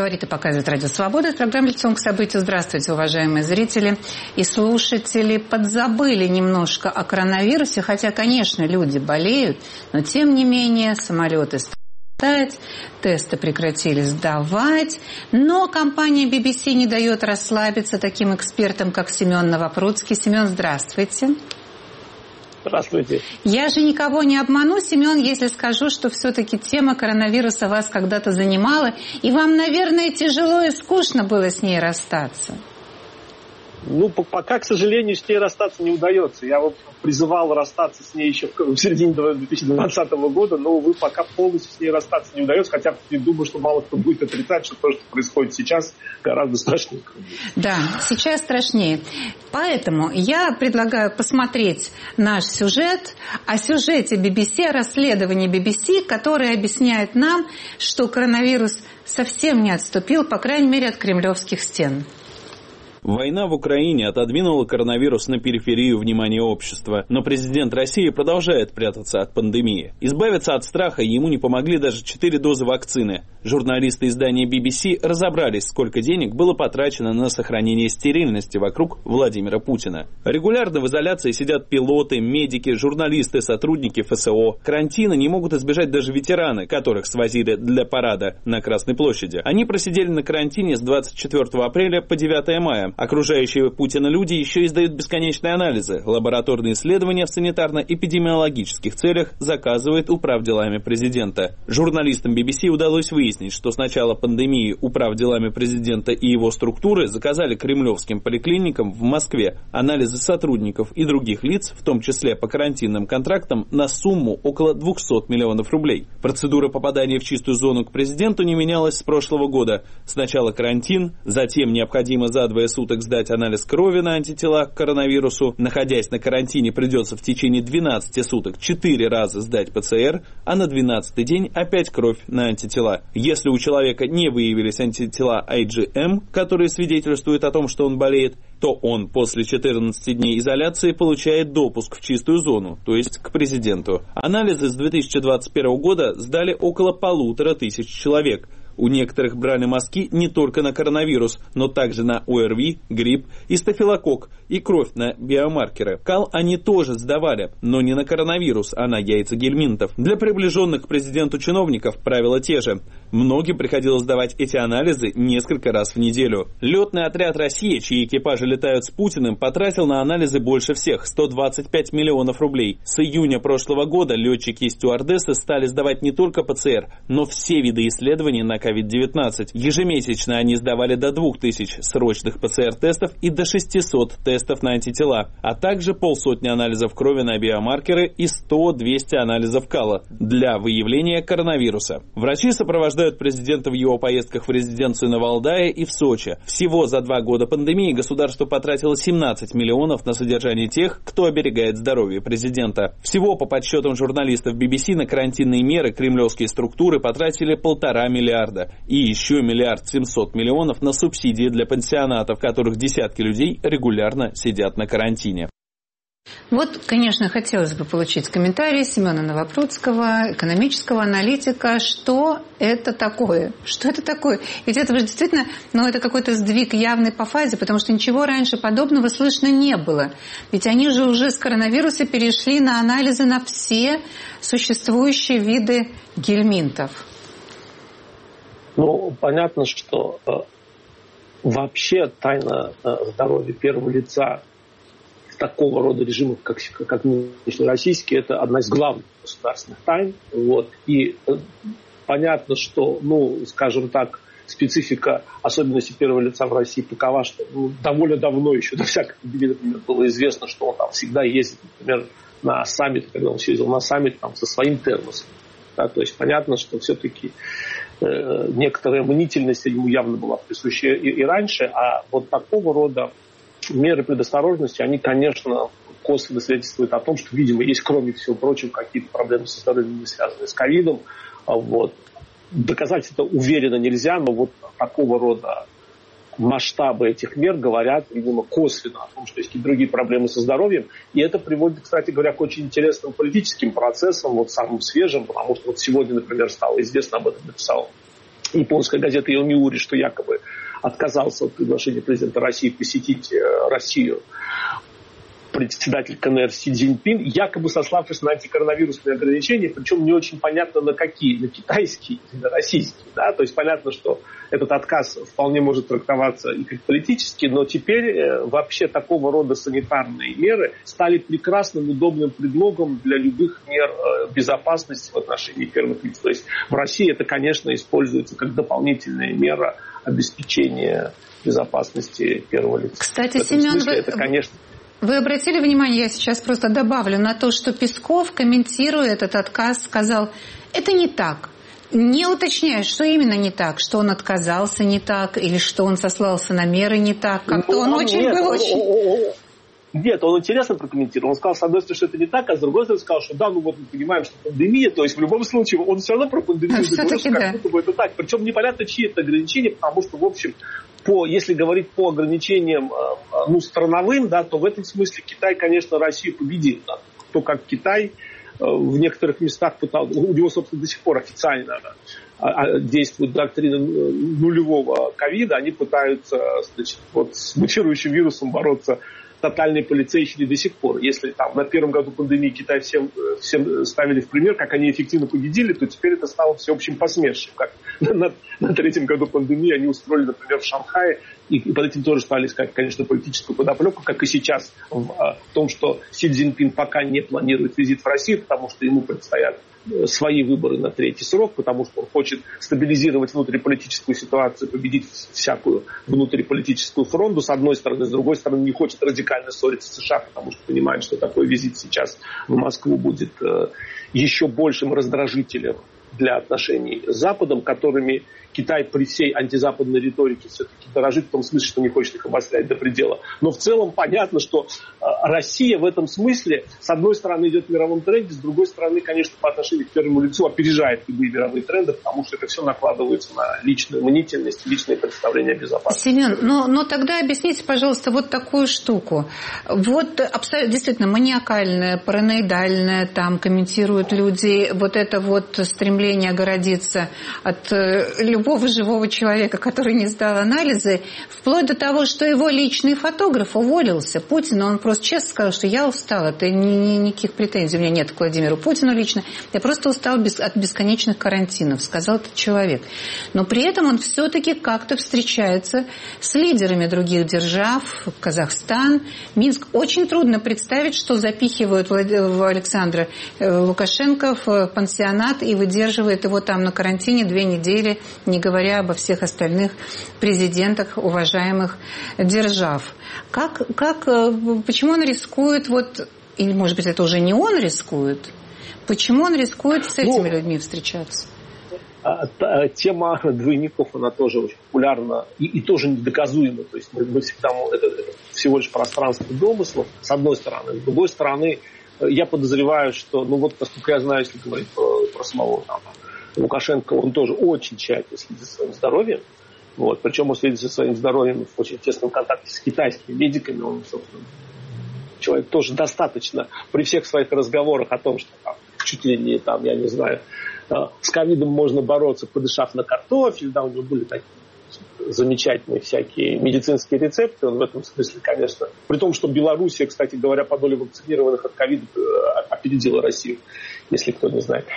Говорит и показывает Радио Свобода. Программа «Лицом к событию». Здравствуйте, уважаемые зрители и слушатели. Подзабыли немножко о коронавирусе, хотя, конечно, люди болеют, но тем не менее самолеты летать, тесты прекратили сдавать, но компания BBC не дает расслабиться таким экспертам, как Семен Новопрудский. Семен, здравствуйте. Здравствуйте. Я же никого не обману, Семен, если скажу, что все-таки тема коронавируса вас когда-то занимала, и вам, наверное, тяжело и скучно было с ней расстаться. Ну, пока, к сожалению, с ней расстаться не удается. Я вот призывал расстаться с ней еще в середине 2020 года, но, увы, пока полностью с ней расстаться не удается, хотя я думаю, что мало кто будет отрицать, что то, что происходит сейчас, гораздо страшнее. Да, сейчас страшнее. Поэтому я предлагаю посмотреть наш сюжет о сюжете BBC, о расследовании BBC, которое объясняет нам, что коронавирус совсем не отступил, по крайней мере, от кремлевских стен. Война в Украине отодвинула коронавирус на периферию внимания общества, но президент России продолжает прятаться от пандемии. Избавиться от страха ему не помогли даже 4 дозы вакцины. Журналисты издания BBC разобрались, сколько денег было потрачено на сохранение стерильности вокруг Владимира Путина. Регулярно в изоляции сидят пилоты, медики, журналисты, сотрудники ФСО. Карантина не могут избежать даже ветераны, которых свозили для парада на Красной площади. Они просидели на карантине с 24 апреля по 9 мая. Окружающие Путина люди еще издают бесконечные анализы. Лабораторные исследования в санитарно-эпидемиологических целях заказывает управделами президента. Журналистам BBC удалось выяснить, что с начала пандемии управделами президента и его структуры заказали кремлевским поликлиникам в Москве анализы сотрудников и других лиц, в том числе по карантинным контрактам, на сумму около 200 миллионов рублей. Процедура попадания в чистую зону к президенту не менялась с прошлого года. Сначала карантин, затем необходимо за 2 суток сдать анализ крови на антитела к коронавирусу. Находясь на карантине, придется в течение 12 суток 4 раза сдать ПЦР, а на 12-й день опять кровь на антитела. Если у человека не выявились антитела IgM, которые свидетельствуют о том, что он болеет, то он после 14 дней изоляции получает допуск в чистую зону, то есть к президенту. Анализы с 2021 года сдали около 1500 человек. У некоторых брали мазки не только на коронавирус, но также на ОРВИ, грипп и стафилококк, и кровь на биомаркеры. Кал они тоже сдавали, но не на коронавирус, а на яйца гельминтов. Для приближенных к президенту чиновников правила те же. Многим приходилось сдавать эти анализы несколько раз в неделю. Летный отряд России, чьи экипажи летают с Путиным, потратил на анализы больше всех – 125 миллионов рублей. С июня прошлого года летчики и стюардессы стали сдавать не только ПЦР, но все виды исследований на COVID-19. Ежемесячно они сдавали до 2000 срочных ПЦР-тестов и до 600 тестов на антитела, а также 500 анализов крови на биомаркеры и 100-200 анализов кала для выявления коронавируса. Врачи сопровождают президента в его поездках в резиденцию на Валдае и в Сочи. Всего за 2 года пандемии государство потратило 17 миллионов на содержание тех, кто оберегает здоровье президента. Всего, по подсчетам журналистов BBC, на карантинные меры кремлевские структуры потратили 1,5 миллиарда. И еще 1 700 000 000 на субсидии для пансионатов, в которых десятки людей регулярно сидят на карантине. Вот, конечно, хотелось бы получить комментарий Семена Новопрудского, экономического аналитика. Что это такое? Что это такое? Ведь это же действительно, это какой-то сдвиг явный по фазе, потому что ничего раньше подобного слышно не было. Ведь они же уже с коронавируса перешли на анализы на все существующие виды гельминтов. Понятно, что вообще тайна здоровья первого лица в такого рода режимах, как нынешний российский, это одна из главных государственных тайн. И понятно, что, скажем так, специфика особенностей первого лица в России такова, что довольно давно еще, до всякой эпидемии, например, было известно, что он там всегда ездит, например, на саммит, когда он съездил на саммит там, со своим термосом. Да, то есть понятно, что все-таки некоторая мнительность ему явно была присуща и раньше, а вот такого рода меры предосторожности, они, конечно, косвенно свидетельствуют о том, что, видимо, есть, кроме всего прочего, какие-то проблемы со здоровьем, связанные с ковидом. Доказать это уверенно нельзя, но такого рода масштабы этих мер говорят, видимо, косвенно о том, что есть какие-то другие проблемы со здоровьем. И это приводит, кстати говоря, к очень интересным политическим процессам, самым свежим, потому что сегодня, например, стало известно, об этом написал японская газета Йомиури, что якобы отказался от приглашения президента России посетить Россию председатель КНР Си Цзиньпин, якобы сославшись на антикоронавирусные ограничения, причем не очень понятно на какие, на китайские или на российские. Да? То есть понятно, что этот отказ вполне может трактоваться и как политический, но теперь вообще такого рода санитарные меры стали прекрасным, удобным предлогом для любых мер безопасности в отношении первых лиц. То есть в России это, конечно, используется как дополнительная мера обеспечения безопасности первого лица. Кстати, Семен, это, конечно... Вы обратили внимание, я сейчас просто добавлю, на то, что Песков, комментируя этот отказ, сказал, это не так. Не уточняя, что именно не так, что он отказался не так, или что он сослался на меры не так. Как-то он очень был очень... Нет, он интересно прокомментировал. Он сказал, с одной стороны, что это не так, а с другой стороны сказал, что да, ну вот мы понимаем, что пандемия, то есть в любом случае он все равно про пандемию говорил, как будто бы это так. Причем непонятно, чьи это ограничения, потому что, в общем, если говорить по ограничениям страновым, да, то в этом смысле Китай, конечно, Россию победил. Да. То, как Китай в некоторых местах пытался, у него, собственно, до сих пор официально действует доктрина нулевого ковида, они пытаются, значит, вот с мутирующим вирусом бороться тотальные полицейщики до сих пор. Если там на первом году пандемии Китай всем ставили в пример, как они эффективно победили, то теперь это стало всеобщим посмешием. Как на третьем году пандемии они устроили, например, в Шанхае, и под этим тоже стали искать, конечно, политическую подоплеку, как и сейчас в том, что Си Цзиньпин пока не планирует визит в Россию, потому что ему предстоят свои выборы на третий срок, потому что он хочет стабилизировать внутриполитическую ситуацию, победить всякую внутриполитическую фронту, с одной стороны, с другой стороны, не хочет радикально ссориться с США, потому что понимает, что такой визит сейчас в Москву будет еще большим раздражителем для отношений с Западом, которыми Китай при всей антизападной риторике все-таки дорожит в том смысле, что не хочет их обострять до предела. Но в целом понятно, что Россия в этом смысле, с одной стороны, идет в мировом тренде, с другой стороны, конечно, по отношению к первому лицу опережает любые мировые тренды, потому что это все накладывается на личную мнительность, личное представление о безопасности. Семен, но тогда объясните, пожалуйста, вот такую штуку. Вот абсолютно, действительно, маниакальное, параноидальное, там комментируют люди, вот это вот стремление огородиться от любого живого человека, который не сдал анализы, вплоть до того, что его личный фотограф уволился. Путин, он просто честно сказал, что я устал, это никаких претензий у меня нет к Владимиру Путину лично, я просто устал от бесконечных карантинов, сказал этот человек. Но при этом он все-таки как-то встречается с лидерами других держав, Казахстан, Минск. Очень трудно представить, что запихивают Александра Лукашенко в пансионат и выдерживает его там на карантине 2 недели, не говоря обо всех остальных президентах уважаемых держав. Почему он рискует, или, может быть, это уже не он рискует, почему он рискует с этими людьми встречаться? Тема двойников, она тоже очень популярна и тоже недоказуема. То есть мы всегда, это всего лишь пространство домыслов, с одной стороны. С другой стороны, я подозреваю, что, поскольку я знаю, если говорить про самого Лукашенко, он тоже очень тщательно следит за своим здоровьем. Причем он следит за своим здоровьем в очень тесном контакте с китайскими медиками. Он, собственно, человек тоже достаточно при всех своих разговорах о том, что чуть ли не я не знаю, с ковидом можно бороться, подышав на картофель, да, у него были такие замечательные всякие медицинские рецепты, он в этом смысле, конечно, при том, что Белоруссия, кстати говоря, по доле вакцинированных от ковида опередила Россию, если кто не знает.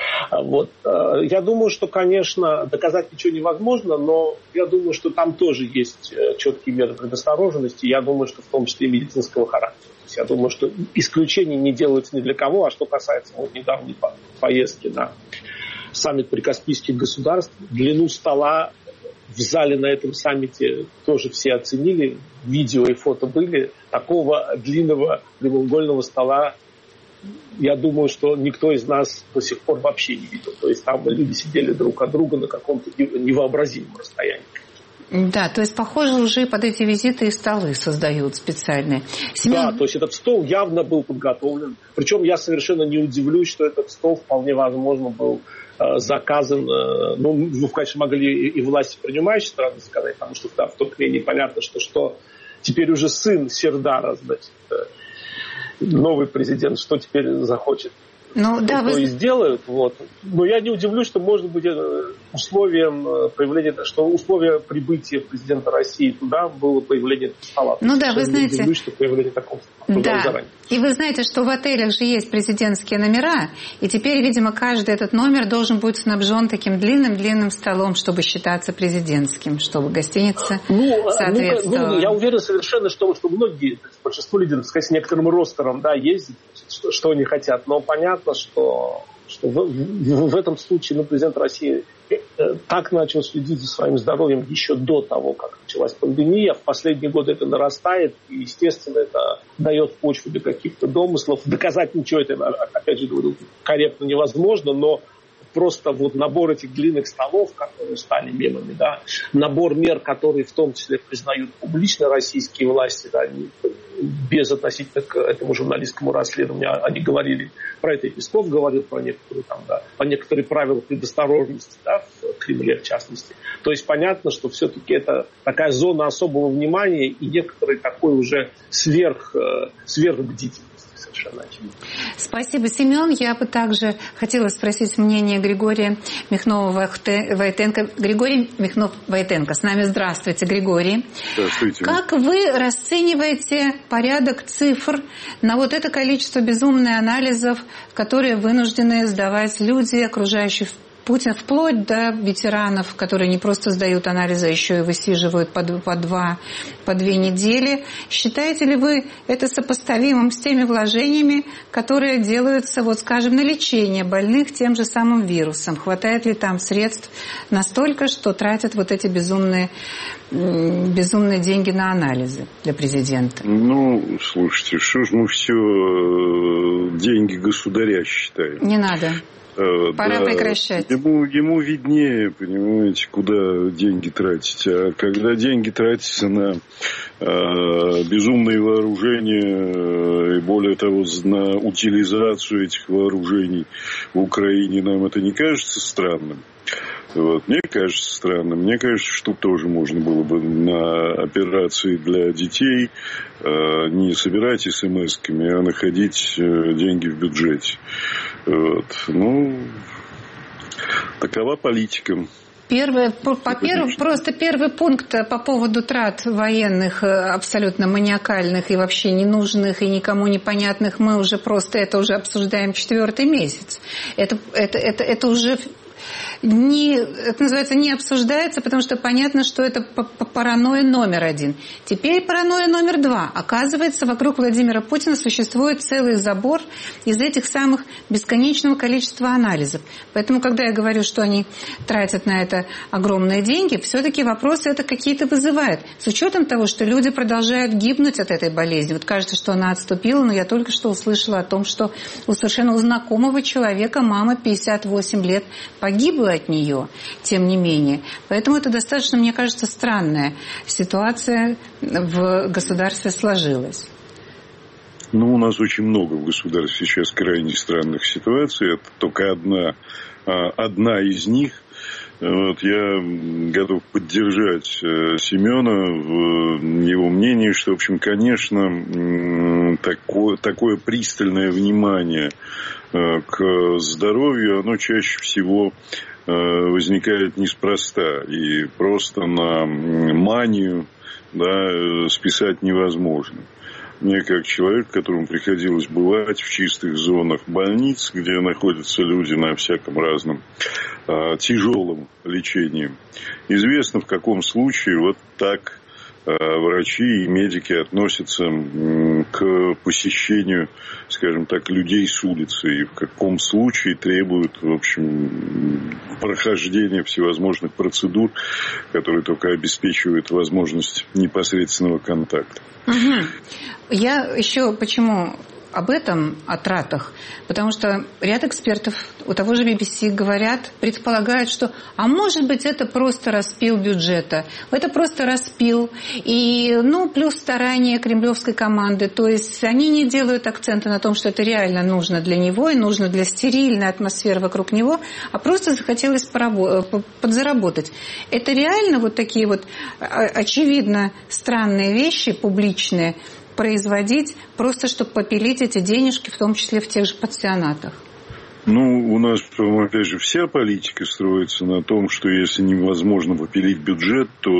Я думаю, что, конечно, доказать ничего невозможно, но я думаю, что там тоже есть четкие меры предосторожности, я думаю, что в том числе и медицинского характера. То есть я думаю, что исключений не делается ни для кого, а что касается недавней поездки на саммит прикаспийских государств, длину стола в зале на этом саммите тоже все оценили, видео и фото были. Такого длинного прямоугольного стола, я думаю, что никто из нас до сих пор вообще не видел. То есть там люди сидели друг от друга на каком-то невообразимом расстоянии. Да, то есть, похоже, уже под эти визиты и столы создают специальные. Да, то есть этот стол явно был подготовлен. Причем я совершенно не удивлюсь, что этот стол вполне возможно был заказан. Конечно, могли и власти принимающей страны сказать, потому что в Туркмении понятно, что теперь уже сын Сердара, значит, новый президент, что теперь захочет. И сделают. Но я не удивлюсь, что, может быть, условием прибытия президента России туда было появление стола. Ну да, вы знаете. Что появление такого да. заранее. И вы знаете, что в отелях же есть президентские номера, и теперь, видимо, каждый этот номер должен быть снабжен таким длинным столом, чтобы считаться президентским, чтобы гостиница соответствовала. Я уверен совершенно, что многие, большинство людей, так сказать, с некоторым ростером, да, ездят, что они хотят, но понятно, что в этом случае президент России так начал следить за своим здоровьем еще до того, как началась пандемия. В последние годы это нарастает, и, естественно, это дает почву для каких-то домыслов. Доказать ничего это, опять же говорю, корректно невозможно, но просто вот набор этих длинных столов, которые стали мемами, да, набор мер, которые в том числе признают публично российские власти, да, без относительно к этому журналистскому расследованию. Они говорили про это, и Песков говорил про некоторые, по некоторые правила предосторожности, да, в Кремле в частности. То есть понятно, что все-таки это такая зона особого внимания и некоторой такой уже сверхбдительности. Спасибо, Семен. Я бы также хотела спросить мнение Григория Михнова-Войтенко. Григорий Михнов-Войтенко с нами. Здравствуйте, Григорий. Здравствуйте. Как вы расцениваете порядок цифр на вот это количество безумных анализов, которые вынуждены сдавать люди, окружающие Путин, вплоть до ветеранов, которые не просто сдают анализы, а еще и высиживают по 2 недели. Считаете ли вы это сопоставимым с теми вложениями, которые делаются, вот, скажем, на лечение больных тем же самым вирусом? Хватает ли там средств настолько, что тратят вот эти безумные деньги на анализы для президента? Ну, слушайте, что ж мы все деньги государя считаем? Не надо. Пора прекращать. Ему виднее, понимаете, куда деньги тратить. А когда деньги тратятся на безумные вооружения и, более того, на утилизацию этих вооружений в Украине, нам это не кажется странным? Вот. Мне кажется странным. Мне кажется, что тоже можно было бы на операции для детей не собирать смс-ками, а находить деньги в бюджете. Вот. Ну, такова политика. Просто первый пункт по поводу трат военных абсолютно маниакальных и вообще ненужных и никому непонятных, мы уже просто это уже обсуждаем 4-й месяц. Это уже это называется, не обсуждается, потому что понятно, что это паранойя номер 1. Теперь паранойя номер 2. Оказывается, вокруг Владимира Путина существует целый забор из этих самых бесконечного количества анализов. Поэтому, когда я говорю, что они тратят на это огромные деньги, все-таки вопросы это какие-то вызывают. С учетом того, что люди продолжают гибнуть от этой болезни. Вот кажется, что она отступила, но я только что услышала о том, что у совершенно знакомого человека мама 58 лет погибла от нее, тем не менее. Поэтому это достаточно, мне кажется, странная ситуация в государстве сложилась. Ну, у нас очень много в государстве сейчас крайне странных ситуаций. Это только одна из них. Вот, я готов поддержать Семена в его мнении, что, в общем, конечно, такое пристальное внимание к здоровью, оно чаще всего возникает неспроста. И просто на манию, да, списать невозможно. Мне, как человек, которому приходилось бывать в чистых зонах больниц, где находятся люди на всяком разном тяжелом лечении, известно, в каком случае вот так врачи и медики относятся к посещению, скажем так, людей с улицы, и в каком случае требуют, в общем, прохождения всевозможных процедур, которые только обеспечивают возможность непосредственного контакта. Угу. Я еще почему об этом, о тратах, потому что ряд экспертов у того же BBC говорят, предполагают, что, а может быть, это просто распил бюджета, это просто распил, и, плюс старания кремлевской команды, то есть они не делают акцента на том, что это реально нужно для него и нужно для стерильной атмосферы вокруг него, а просто захотелось подзаработать. Это реально вот такие вот очевидно странные вещи публичные производить, просто чтобы попилить эти денежки, в том числе в тех же пансионатах? Ну, у нас, опять же, вся политика строится на том, что если невозможно попилить бюджет, то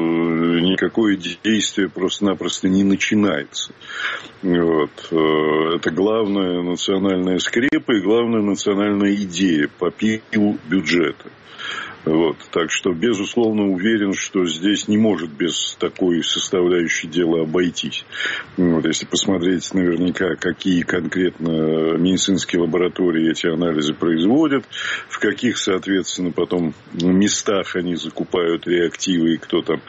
никакое действие просто-напросто не начинается. Вот. Это главная национальная скрепа и главная национальная идея – попил бюджета. Вот. Так что, безусловно, уверен, что здесь не может без такой составляющей дела обойтись. Вот. Если посмотреть наверняка, какие конкретно медицинские лаборатории эти анализы производят, в каких, соответственно, потом местах они закупают реактивы и кто там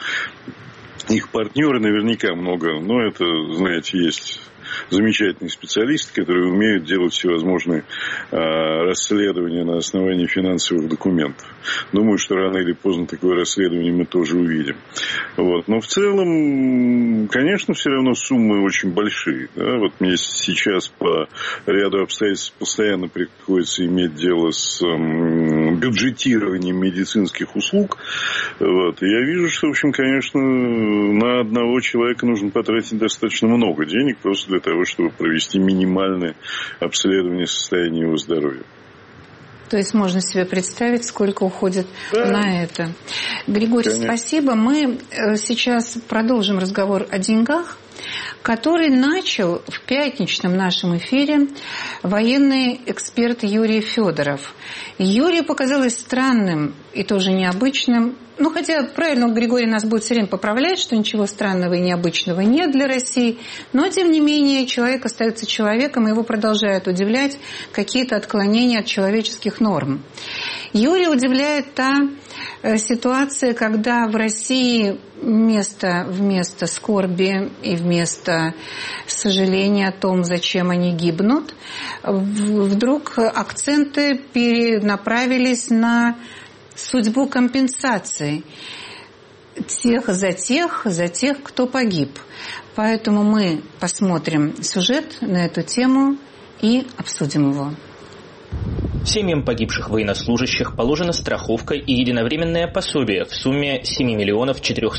их партнеры, наверняка много. Но это, знаете, есть замечательные специалисты, которые умеют делать всевозможные расследования на основании финансовых документов. Думаю, что рано или поздно такое расследование мы тоже увидим. Вот. Но в целом, конечно, все равно суммы очень большие. Да? Вот мне сейчас по ряду обстоятельств постоянно приходится иметь дело с бюджетированием медицинских услуг. Вот. И я вижу, что, в общем, конечно, на одного человека нужно потратить достаточно много денег просто для того, чтобы провести минимальное обследование состояния его здоровья. То есть можно себе представить, сколько уходит на это. Григорий, конечно. Спасибо. Мы сейчас продолжим разговор о деньгах, который начал в пятничном нашем эфире военный эксперт Юрий Федоров. Юрию показалось странным и тоже необычным, хотя правильно Григорий нас будет все время поправлять, что ничего странного и необычного нет для России, но тем не менее человек остается человеком, и его продолжают удивлять какие-то отклонения от человеческих норм. Юрия удивляет та ситуация, когда в России вместо скорби и вместо сожаления о том, зачем они гибнут, вдруг акценты перенаправились на судьбу компенсации за тех, кто погиб. Поэтому мы посмотрим сюжет на эту тему и обсудим его. Семьям погибших военнослужащих положена страховка и единовременное пособие в сумме 7 миллионов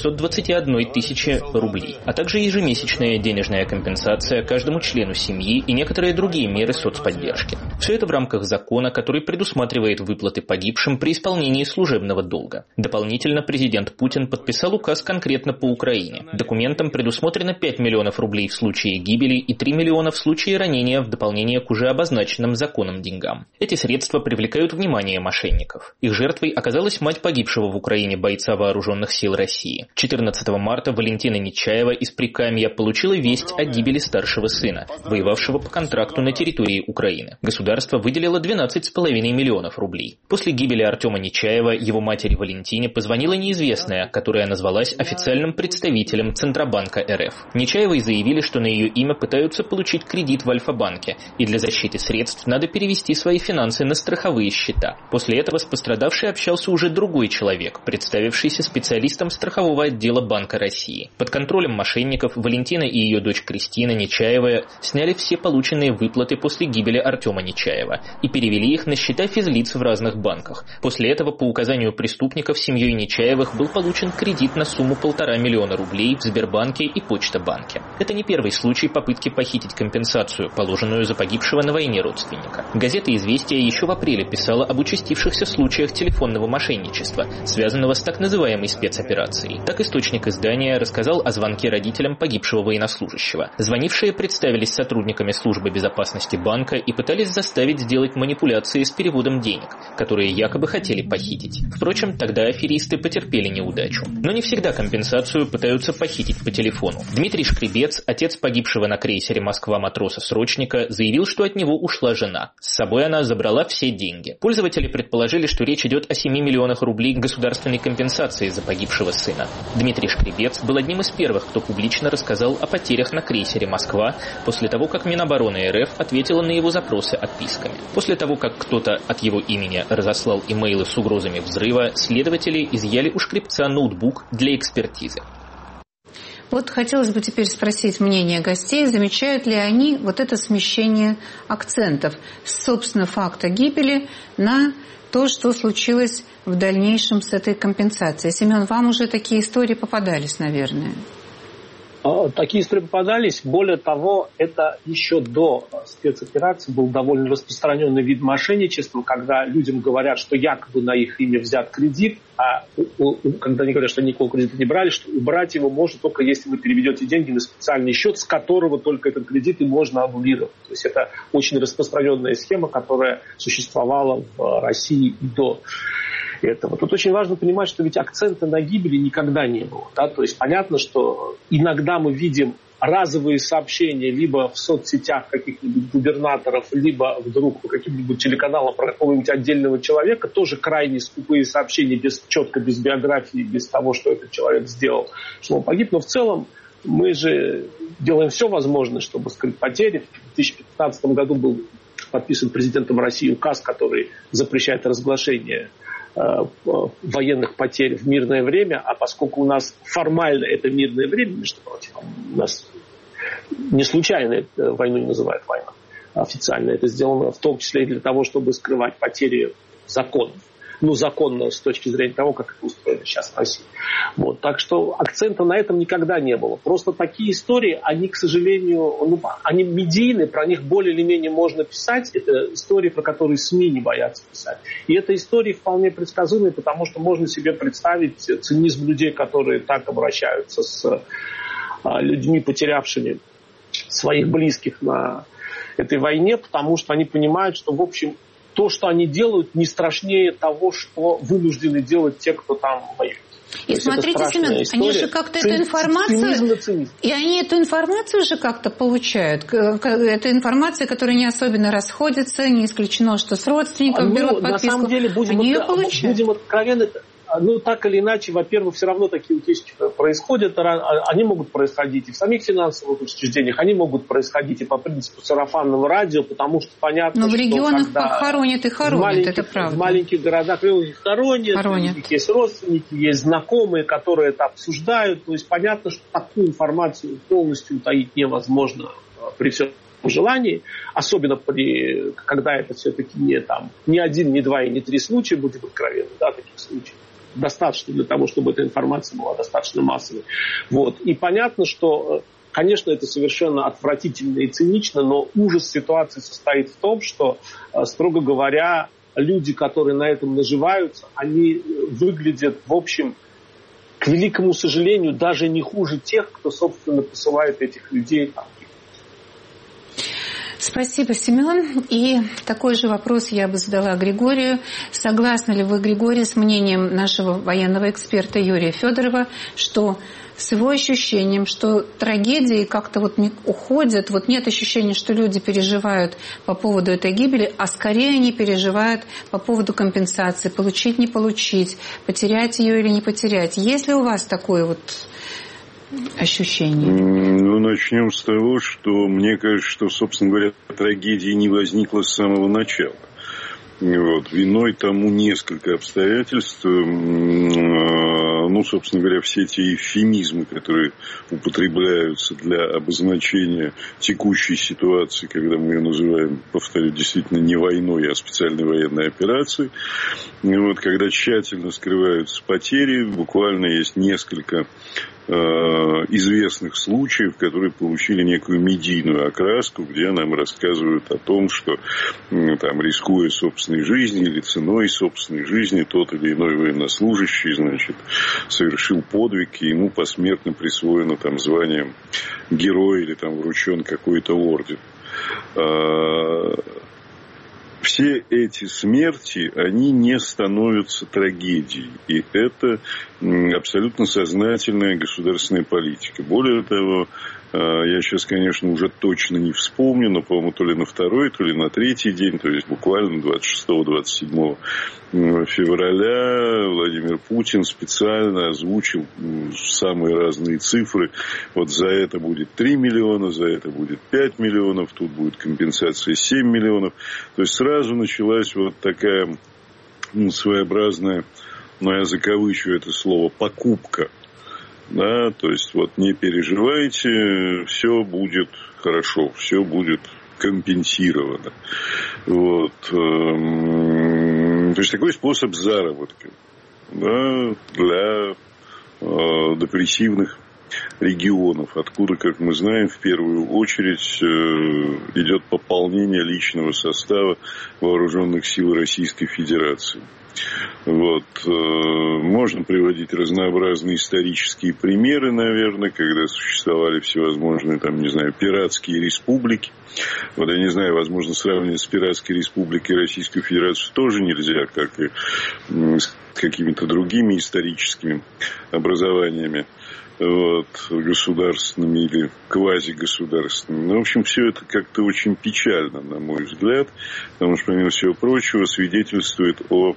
421 тысячи рублей, а также ежемесячная денежная компенсация каждому члену семьи и некоторые другие меры соцподдержки. Все это в рамках закона, который предусматривает выплаты погибшим при исполнении служебного долга. Дополнительно президент Путин подписал указ конкретно по Украине. Документом предусмотрено 5 миллионов рублей в случае гибели и 3 миллиона в случае ранения в дополнение к уже обозначенным законом деньгам. Эти средства привлекают внимание мошенников. Их жертвой оказалась мать погибшего в Украине бойца Вооруженных сил России. 14 марта Валентина Нечаева из Прикамья получила весть о гибели старшего сына, воевавшего по контракту на территории Украины. Государство выделило 12,5 миллионов рублей. После гибели Артема Нечаева его матери Валентине позвонила неизвестная, которая назвалась официальным представителем Центробанка РФ. Нечаевой заявили, что на ее имя пытаются получить кредит в Альфа-банке, и для защиты средств надо перевести свои финансы на страховые счета. После этого с пострадавшей общался уже другой человек, представившийся специалистом страхового отдела Банка России. Под контролем мошенников Валентина и ее дочь Кристина Нечаева сняли все полученные выплаты после гибели Артема Нечаева и перевели их на счета физлиц в разных банках. После этого по указанию преступников семьей Нечаевых был получен кредит на сумму 1,5 миллиона рублей в Сбербанке и Почта-банке. Это не первый случай попытки похитить компенсацию, положенную за погибшего на войне родственника. Газета «Известия» еще в апреле писала об участившихся случаях телефонного мошенничества, связанного с так называемой спецоперацией. Так источник издания рассказал о звонке родителям погибшего военнослужащего. Звонившие представились сотрудниками службы безопасности банка и пытались заставить сделать манипуляции с переводом денег, которые якобы хотели похитить. Впрочем, тогда аферисты потерпели неудачу. Но не всегда компенсацию пытаются похитить по телефону. Дмитрий Шкребец, отец погибшего на крейсере «Москва» матроса-срочника, заявил, что от него ушла жена. С собой она забрала все деньги. Пользователи предположили, что речь идет о 7 миллионах рублей государственной компенсации за погибшего сына. Дмитрий Шкребец был одним из первых, кто публично рассказал о потерях на крейсере «Москва» после того, как Минобороны РФ ответила на его запросы отписками. После того, как кто-то от его имени разослал имейлы с угрозами взрыва, следователи изъяли у Шкребца ноутбук для экспертизы. Вот хотелось бы теперь спросить мнение гостей, замечают ли они вот это смещение акцентов с, собственно, факта гибели на то, что случилось в дальнейшем с этой компенсацией. Семен, вам уже такие истории попадались, наверное? Такие истории попадались. Более того, это еще до спецоперации был довольно распространенный вид мошенничества, когда людям говорят, что якобы на их имя взят кредит, а когда они говорят, что они никакого кредита не брали, что убрать его можно только если вы переведете деньги на специальный счет, с которого только этот кредит и можно аннулировать. То есть это очень распространенная схема, которая существовала в России и до этого. Тут очень важно понимать, что ведь акцента на гибели никогда не было. Да? То есть понятно, что иногда мы видим разовые сообщения либо в соцсетях каких-нибудь губернаторов, либо вдруг по каким-нибудь телеканалам про какого-нибудь отдельного человека, тоже крайне скупые сообщения, четко без биографии, без того, что этот человек сделал, что он погиб. Но в целом мы же делаем все возможное, чтобы скрыть потери. В 2015 году был подписан президентом России указ, который запрещает разглашение военных потерь в мирное время, а поскольку у нас формально это мирное время, между прочим, у нас не случайно войну не называют войной, официально это сделано в том числе и для того, чтобы скрывать потери законов. Ну, законно с точки зрения того, как это устроено сейчас в России. Вот. Так что акцента на этом никогда не было. Просто такие истории, они, к сожалению, они медийные, про них более или менее можно писать. Это истории, про которые СМИ не боятся писать. И это истории вполне предсказуемые, потому что можно себе представить цинизм людей, которые так обращаются с людьми, потерявшими своих близких на этой войне, потому что они понимают, что, в общем, то, что они делают, не страшнее того, что вынуждены делать те, кто там воюет. И смотрите, Семен, они же как-то эту информацию... И они эту информацию же как-то получают. Это информация, которая не особенно расходится, не исключено, что с родственников берут подписку. На самом деле, будем откровенны, так или иначе, во-первых, все равно такие утечки происходят. Они могут происходить и в самих финансовых учреждениях, они могут происходить и по принципу сарафанного радио, потому что понятно, что... Но в регионах хоронят и хоронят, это правда. В маленьких городах хоронят, у них есть родственники, есть знакомые, которые это обсуждают. То есть понятно, что такую информацию полностью утаить невозможно при всем желании, особенно когда это все-таки не один, не два и не три случая, будем откровенны, таких случаев. Достаточно для того, чтобы эта информация была достаточно массовой. Вот. И понятно, что, конечно, это совершенно отвратительно и цинично, но ужас ситуации состоит в том, что, строго говоря, люди, которые на этом наживаются, они выглядят, в общем, к великому сожалению, даже не хуже тех, кто, собственно, посылает этих людей там. Спасибо, Семен. И такой же вопрос я бы задала Григорию. Согласны ли вы, Григорий, с мнением нашего военного эксперта Юрия Федорова, что с его ощущением, что трагедии как-то уходят, нет ощущения, что люди переживают по поводу этой гибели, а скорее они переживают по поводу компенсации, получить, не получить, потерять ее или не потерять. Есть ли у вас такое ощущение? Начнем с того, что мне кажется, что, собственно говоря, трагедия не возникла с самого начала. Виной тому несколько обстоятельств. Собственно говоря, все эти эвфемизмы, которые употребляются для обозначения текущей ситуации, когда мы ее называем, повторю, действительно не войной, а специальной военной операцией. Когда тщательно скрываются потери, буквально есть несколько известных случаев, которые получили некую медийную окраску, где нам рассказывают о том, что рискуя собственной жизнью или ценой собственной жизни, тот или иной военнослужащий, совершил подвиг, и ему посмертно присвоено звание героя или вручен какой-то орден. Все эти смерти, они не становятся трагедией. И это абсолютно сознательная государственная политика. Более того, я сейчас, конечно, уже точно не вспомню, но, по-моему, то ли на второй, то ли на третий день, то есть буквально 26-27 февраля Владимир Путин специально озвучил самые разные цифры. За это будет 3 миллиона, за это будет 5 миллионов, тут будет компенсация 7 миллионов. То есть сразу началась такая своеобразная, я закавычу это слово, покупка. То есть не переживайте, все будет хорошо, все будет компенсировано. То есть такой способ заработка для депрессивных регионов, откуда, как мы знаем, в первую очередь идет пополнение личного состава вооруженных сил Российской Федерации. Вот. Можно приводить разнообразные исторические примеры, наверное, когда существовали всевозможные, там, не знаю, пиратские республики. Вот я не знаю, возможно, сравнивать с пиратской республикой Российскую Федерацию тоже нельзя, как и с какими-то другими историческими образованиями. Вот, государственными или квазигосударственными. Но, в общем, все это как-то очень печально, на мой взгляд, потому что, помимо всего прочего, свидетельствует о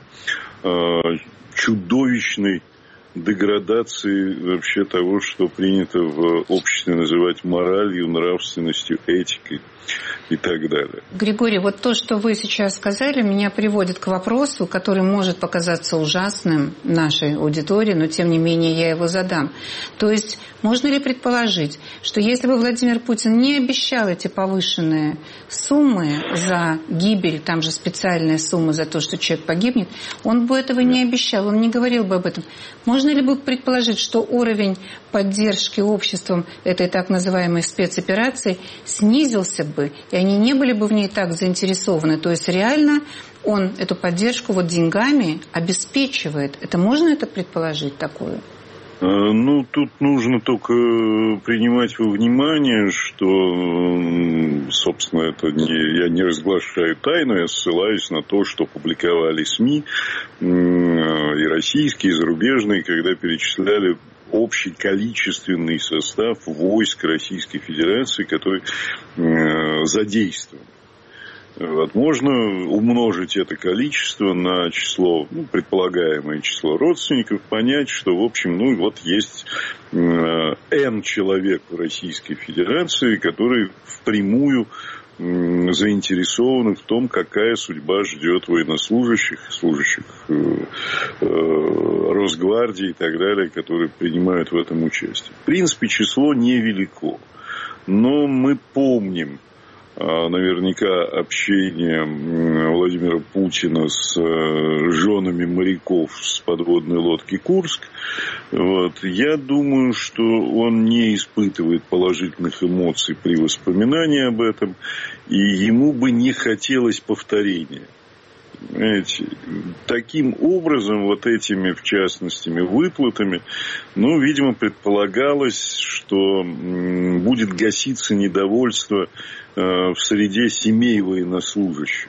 чудовищной деградации вообще того, что принято в обществе называть моралью, нравственностью, этикой и так далее. Григорий, вот то, что вы сейчас сказали, меня приводит к вопросу, который может показаться ужасным нашей аудитории, но тем не менее я его задам. То есть можно ли предположить, что если бы Владимир Путин не обещал эти повышенные суммы за гибель, там же специальная сумма за то, что человек погибнет, он бы этого не обещал, он не говорил бы об этом. Можно ли бы предположить, что уровень поддержки обществом этой так называемой спецоперации снизился бы, и они не были бы в ней так заинтересованы? То есть реально он эту поддержку вот деньгами обеспечивает. Это можно это предположить такое? Ну, тут нужно только принимать во внимание, что, собственно, это я не разглашаю тайну, я ссылаюсь на то, что публиковали СМИ, и российские, и зарубежные, когда перечисляли общий количественный состав войск Российской Федерации, который задействован. Вот. Можно умножить это количество на число, предполагаемое число родственников, понять, что, в общем, вот есть N человек в Российской Федерации, которые впрямую заинтересованы в том, какая судьба ждет военнослужащих, служащих Росгвардии и так далее, которые принимают в этом участие. В принципе, число невелико, но мы помним наверняка общение Владимира Путина с женами моряков с подводной лодки «Курск». Вот. Я думаю, что он не испытывает положительных эмоций при воспоминании об этом, и ему бы не хотелось повторения. Понимаете? Таким образом, вот этими, в частности, выплатами, видимо, предполагалось, что будет гаситься недовольство в среде семей военнослужащих.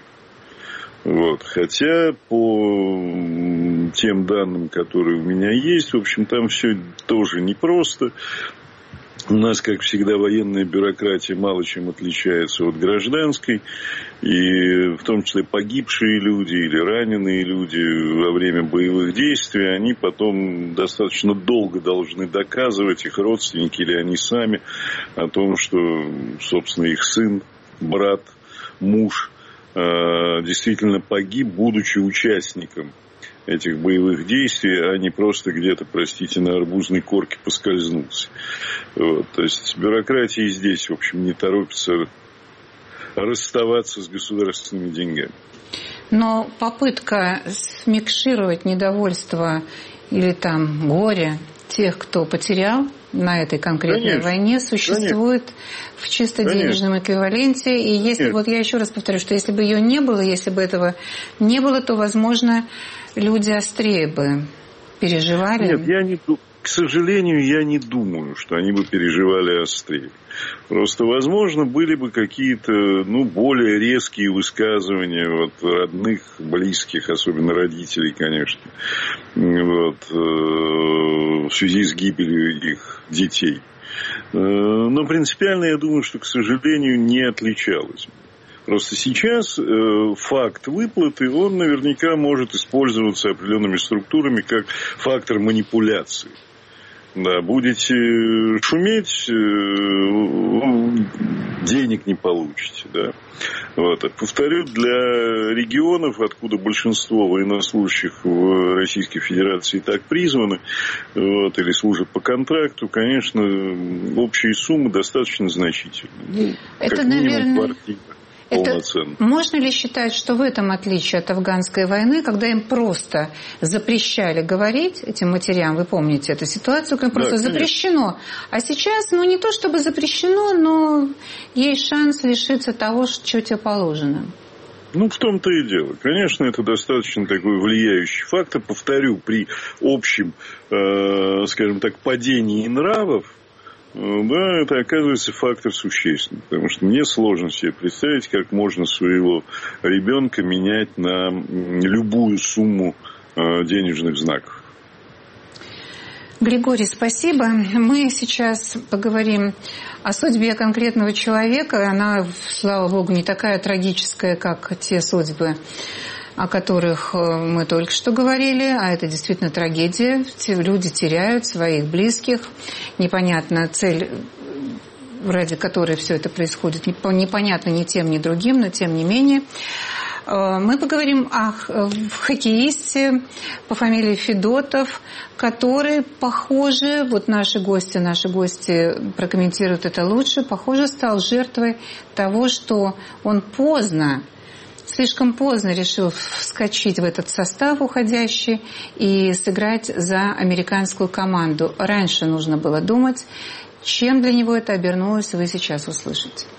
Вот. Хотя, по тем данным, которые у меня есть, в общем, там все тоже непросто. У нас, как всегда, военная бюрократия мало чем отличается от гражданской. И в том числе погибшие люди или раненые люди во время боевых действий, они потом достаточно долго должны доказывать, их родственники или они сами, о том, что, собственно, их сын, брат, муж действительно погиб, будучи участником этих боевых действий, а не просто где-то, простите, на арбузной корке поскользнулся. Вот. То есть бюрократия здесь, в общем, не торопится расставаться с государственными деньгами. Но попытка смикшировать недовольство или там горе тех, кто потерял на этой конкретной войне, существует в чисто денежном эквиваленте. И если, вот я еще раз повторю, что если бы ее не было, если бы этого не было, то, возможно, люди острее бы переживали. Нет, к сожалению, я не думаю, что они бы переживали острее. Просто, возможно, были бы какие-то, более резкие высказывания от родных, близких, особенно родителей, конечно, в связи с гибелью их детей. Но принципиально, я думаю, что, к сожалению, не отличалось. Просто сейчас факт выплаты, он наверняка может использоваться определенными структурами как фактор манипуляции. Да, будете шуметь, денег не получите. Да. Вот. Повторю, для регионов, откуда большинство военнослужащих в Российской Федерации так призваны, или служат по контракту, конечно, общие суммы достаточно значительные. Это, наверное... полноценно. Можно ли считать, что в этом отличие от афганской войны, когда им просто запрещали говорить этим матерям, вы помните эту ситуацию, когда просто запрещено, а сейчас, не то чтобы запрещено, но есть шанс лишиться того, что тебе положено? В том-то и дело. Конечно, это достаточно такой влияющий фактор. Повторю, при общем, скажем так, падении нравов, это оказывается фактор существенный. Потому что мне сложно себе представить, как можно своего ребенка менять на любую сумму денежных знаков. Григорий, спасибо. Мы сейчас поговорим о судьбе конкретного человека. Она, слава богу, не такая трагическая, как те судьбы, о которых мы только что говорили, а это действительно трагедия. Люди теряют своих близких. Непонятна цель, ради которой все это происходит, непонятно ни тем, ни другим, но тем не менее. Мы поговорим о хоккеисте по фамилии Федотов, который, похоже, наши гости прокомментируют это лучше, похоже, стал жертвой того, что он слишком поздно решил вскочить в этот состав уходящий и сыграть за американскую команду. Раньше нужно было думать. Чем для него это обернулось, вы сейчас услышите.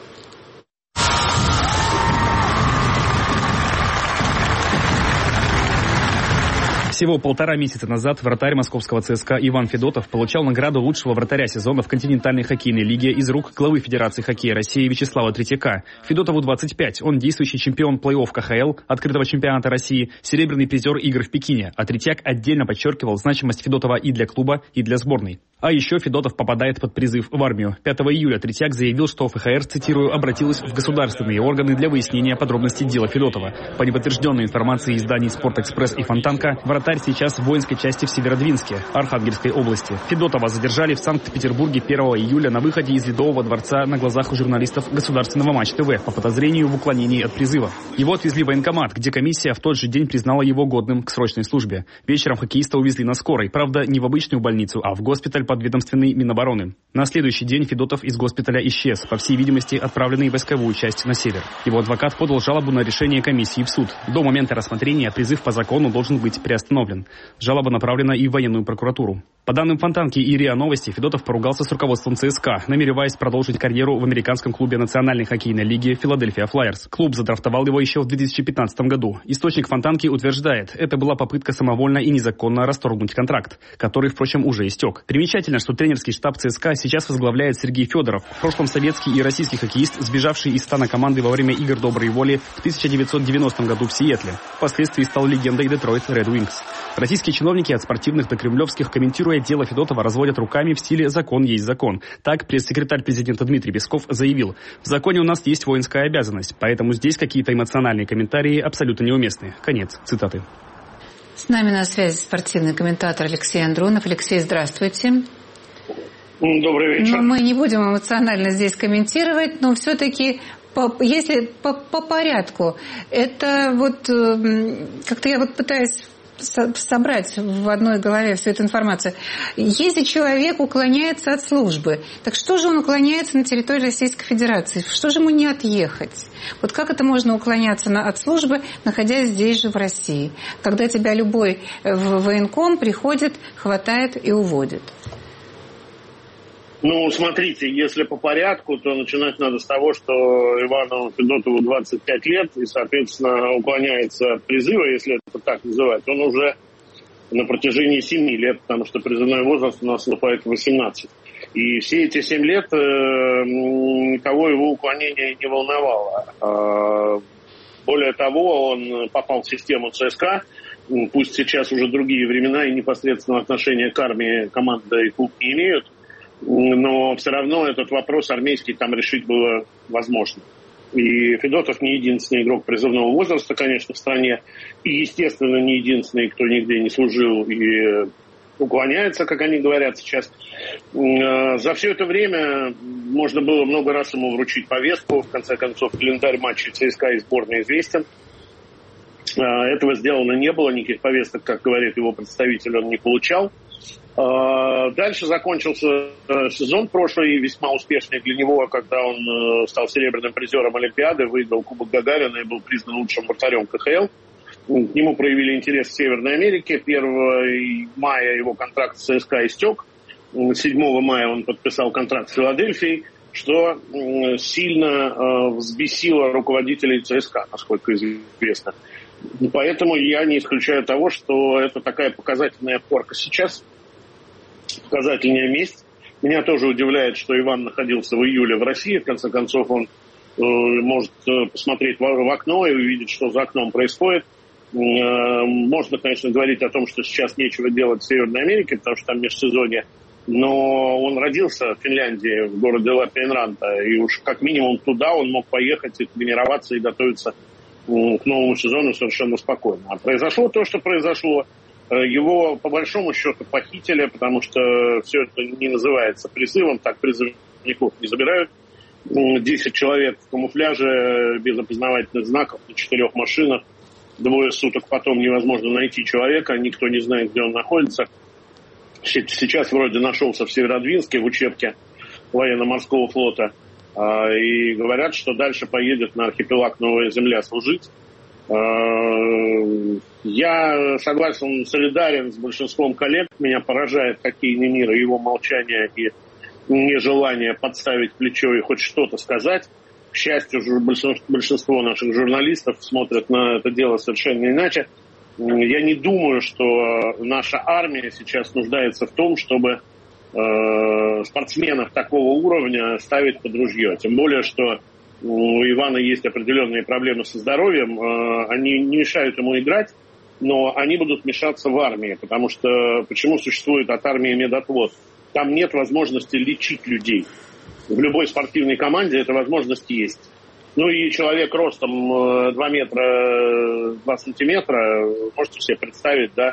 Всего 1,5 месяца назад вратарь московского ЦСКА Иван Федотов получал награду лучшего вратаря сезона в континентальной хоккейной лиге из рук главы Федерации хоккея России Вячеслава Третьяка. Федотову 25. Он действующий чемпион плей-офф КХЛ, открытого чемпионата России, серебряный призер игр в Пекине. А Третьяк отдельно подчеркивал значимость Федотова и для клуба, и для сборной. А еще Федотов попадает под призыв в армию. 5 июля Третьяк заявил, что ФХР, цитирую, обратилась в государственные органы для выяснения подробностей дела Федотова. По неподтвержденной информации изданий «Спортэкспресс» и «Фонтанка», вратарь сейчас в воинской части в Северодвинске, Архангельской области. Федотова задержали в Санкт-Петербурге 1 июля на выходе из Ледового дворца на глазах у журналистов государственного Матч ТВ по подозрению в уклонении от призыва. Его отвезли в военкомат, где комиссия в тот же день признала его годным к срочной службе. Вечером хоккеиста увезли на скорой, правда, не в обычную больницу, а в госпиталь подведомственный Минобороны. На следующий день Федотов из госпиталя исчез, по всей видимости, отправленный в войсковую часть на север. Его адвокат подал жалобу на решение комиссии в суд. До момента рассмотрения призыв по закону должен быть приостановлен. Жалоба направлена и в военную прокуратуру. По данным Фонтанки и РИА Новости, Федотов поругался с руководством ЦСКА, намереваясь продолжить карьеру в американском клубе Национальной хоккейной лиги «Филадельфия Флайерс». Клуб задрафтовал его еще в 2015 году. Источник Фонтанки утверждает, это была попытка самовольно и незаконно расторгнуть контракт, который, впрочем, уже истек. Примечательно, что тренерский штаб ЦСКА сейчас возглавляет Сергей Федоров, в прошлом советский и российский хоккеист, сбежавший из стана команды во время игр доброй воли в 1990 году в Сиэтле. Впоследствии стал легендой Детройт Ред Уинкс. Российские чиновники от спортивных до кремлевских, комментируя дело Федотова, разводят руками в стиле «закон есть закон». Так пресс-секретарь президента Дмитрий Песков заявил: «В законе у нас есть воинская обязанность, поэтому здесь какие-то эмоциональные комментарии абсолютно неуместны». Конец цитаты. С нами на связи спортивный комментатор Алексей Андронов. Алексей, здравствуйте. Добрый вечер. Мы не будем эмоционально здесь комментировать, но все-таки если по порядку, это как-то я пытаюсь собрать в одной голове всю эту информацию. Если человек уклоняется от службы, так что же он уклоняется на территории Российской Федерации? Что же ему не отъехать? Как это можно уклоняться от службы, находясь здесь же в России, когда тебя любой военком приходит, хватает и уводит? Смотрите, если по порядку, то начинать надо с того, что Ивану Федотову 25 лет, и, соответственно, уклоняется от призыва, если это так называть, он уже на протяжении 7 лет, потому что призывной возраст у нас наступает в 18. И все эти 7 лет никого его уклонение не волновало. Более того, он попал в систему ЦСКА, пусть сейчас уже другие времена и непосредственного отношения к армии команда и клуб не имеют, но все равно этот вопрос армейский там решить было возможно. И Федотов не единственный игрок призывного возраста, конечно, в стране, и, естественно, не единственный, кто нигде не служил и уклоняется, как они говорят сейчас. За все это время можно было много раз ему вручить повестку. В конце концов, календарь матчей ЦСКА и сборной известен. Этого сделано не было, никаких повесток, как говорит его представитель, он не получал. Дальше закончился сезон прошлый, весьма успешный для него, когда он стал серебряным призером Олимпиады, выиграл Кубок Гагарина и был признан лучшим вратарем КХЛ. К нему проявили интерес в Северной Америке. 1 мая его контракт с ЦСКА истек. 7 мая он подписал контракт с Филадельфией, что сильно взбесило руководителей ЦСКА, насколько известно. Поэтому я не исключаю того, что это такая показательная порка сейчас, показательная месть. Меня тоже удивляет, что Иван находился в июле в России. В конце концов, он может посмотреть в окно и увидеть, что за окном происходит. Можно, конечно, говорить о том, что сейчас нечего делать в Северной Америке, потому что там межсезонье. Но он родился в Финляндии, в городе Лаппенранта, и уж как минимум туда он мог поехать и тренироваться, и готовиться к новому сезону совершенно спокойно. А произошло то, что произошло. Его, по большому счету, похитили, потому что все это не называется призывом, так призывников не забирают. 10 человек в камуфляже, без опознавательных знаков, на 4 машинах. 2 суток потом невозможно найти человека, никто не знает, где он находится. Сейчас вроде нашелся в Северодвинске в учебке военно-морского флота. И говорят, что дальше поедет на архипелаг Новая Земля служить. Я согласен, солидарен с большинством коллег. Меня поражает хоккейный мир и его молчание и нежелание подставить плечо и хоть что-то сказать. К счастью, большинство наших журналистов смотрят на это дело совершенно иначе. Я не думаю, что наша армия сейчас нуждается в том, чтобы спортсменов такого уровня ставить под ружье. Тем более, что у Ивана есть определенные проблемы со здоровьем. Они не мешают ему играть, но они будут мешаться в армии. Потому что почему существует от армии медотвод? Там нет возможности лечить людей. В любой спортивной команде эта возможность есть. Ну и человек ростом 2 метра 2 сантиметра, можете себе представить, да,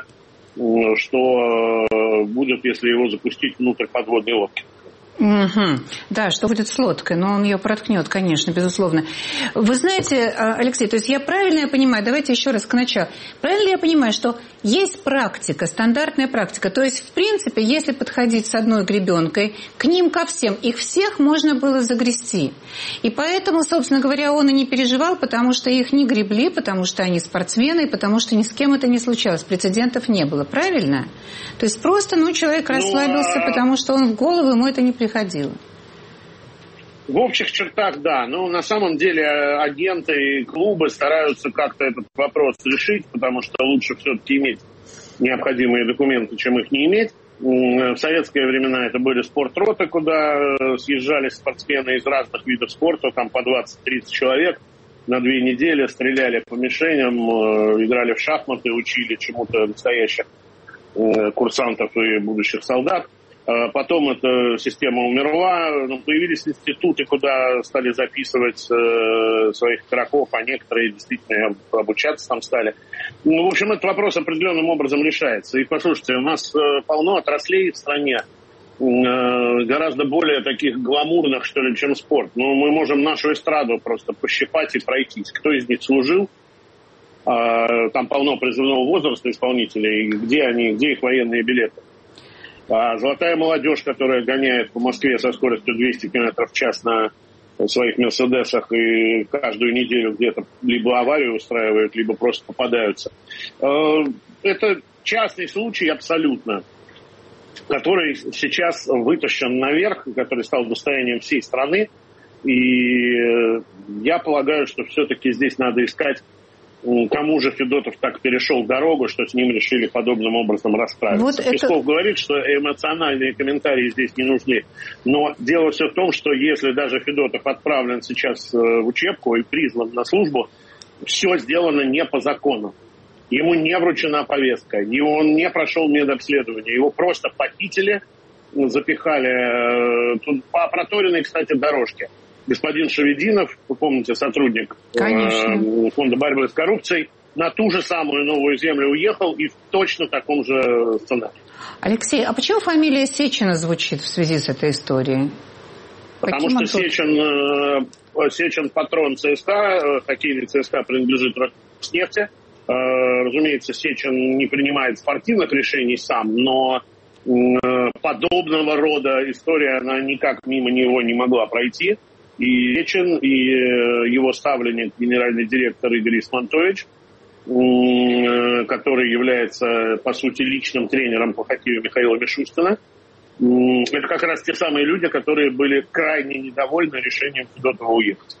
что будет, если его запустить внутрь подводной лодки. Угу. Да, что будет с лодкой, но он ее проткнет, конечно, безусловно. Вы знаете, Алексей, то есть я правильно понимаю, давайте еще раз к началу. Правильно ли я понимаю, что есть практика, стандартная практика, то есть, в принципе, если подходить с одной гребенкой, к ним ко всем, их всех можно было загрести. И поэтому, собственно говоря, он и не переживал, потому что их не гребли, потому что они спортсмены, и потому что ни с кем это не случалось, прецедентов не было, правильно? То есть просто, человек расслабился, потому что он в голову, ему это не приходило. В общих чертах, да. Но на самом деле агенты и клубы стараются как-то этот вопрос решить, потому что лучше все-таки иметь необходимые документы, чем их не иметь. В советские времена это были спортроты, куда съезжались спортсмены из разных видов спорта, там по 20-30 человек на 2 недели, стреляли по мишеням, играли в шахматы, учили чему-то настоящих курсантов и будущих солдат. Потом эта система умерла, появились институты, куда стали записывать своих игроков, а некоторые действительно обучаться там стали. В общем, этот вопрос определенным образом решается. И послушайте, у нас полно отраслей в стране, гораздо более таких гламурных, что ли, чем спорт. Мы можем нашу эстраду просто пощипать и пройтись. Кто из них служил? Там полно призывного возраста исполнителей. Где они, где их военные билеты? Золотая молодежь, которая гоняет по Москве со скоростью 200 км в час на своих «Мерседесах» и каждую неделю где-то либо аварию устраивают, либо просто попадаются. Это частный случай абсолютно, который сейчас вытащен наверх, который стал достоянием всей страны. И я полагаю, что все-таки здесь надо искать, кому же Федотов так перешел дорогу, что с ним решили подобным образом расправиться. Песков говорит, что эмоциональные комментарии здесь не нужны. Но дело все в том, что если даже Федотов отправлен сейчас в учебку и призван на службу, все сделано не по закону. Ему не вручена повестка, он не прошел медобследование, его просто похитили, запихали по проторенной, кстати, дорожке. Господин Шевединов, вы помните, сотрудник Фонда борьбы с коррупцией, на ту же самую Новую Землю уехал и в точно таком же сценарии. Алексей, а почему фамилия Сечина звучит в связи с этой историей? Потому что Сечин патрон ЦСКА, хоккейный ЦСКА принадлежит Роснефти. Разумеется, Сечин не принимает спортивных решений сам, но подобного рода история, она никак мимо него не могла пройти. И Речин, и его ставленник, генеральный директор Игорь Исмантович, который является, по сути, личным тренером по хоккею Михаила Мишустина, это как раз те самые люди, которые были крайне недовольны решением Федотова уехать.